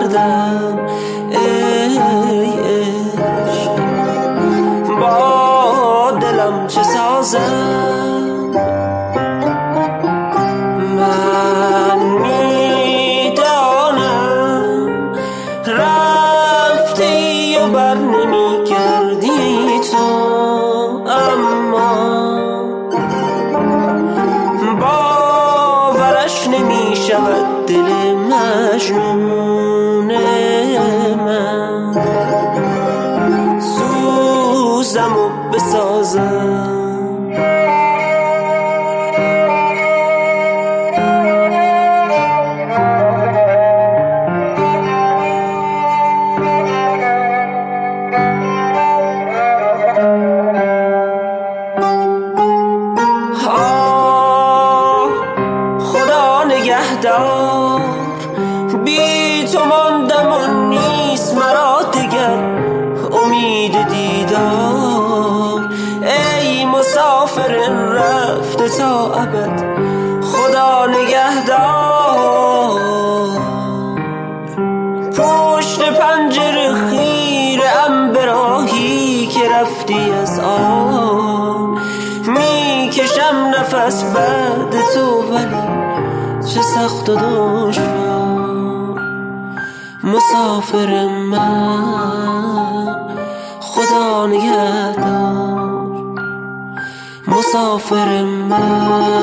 کردم ای عشق، با دلم چه سازم؟ من میدانم رفتی و بر نمی کردی تو، اما باورش نمی شود دل مجنون من. سوزم و بسازم نگهدار، بی تو ماندم و نیست مرا دگر امید دیدار. ای مسافر رفته تا ابد خدا نگهدار. پشت پنجره خیره‌ام به راهی که رفتی از آن، میکشم نفس بعد تو ولی چه سخت و دشوار. مسافر من خدا نگهدار، مسافر من.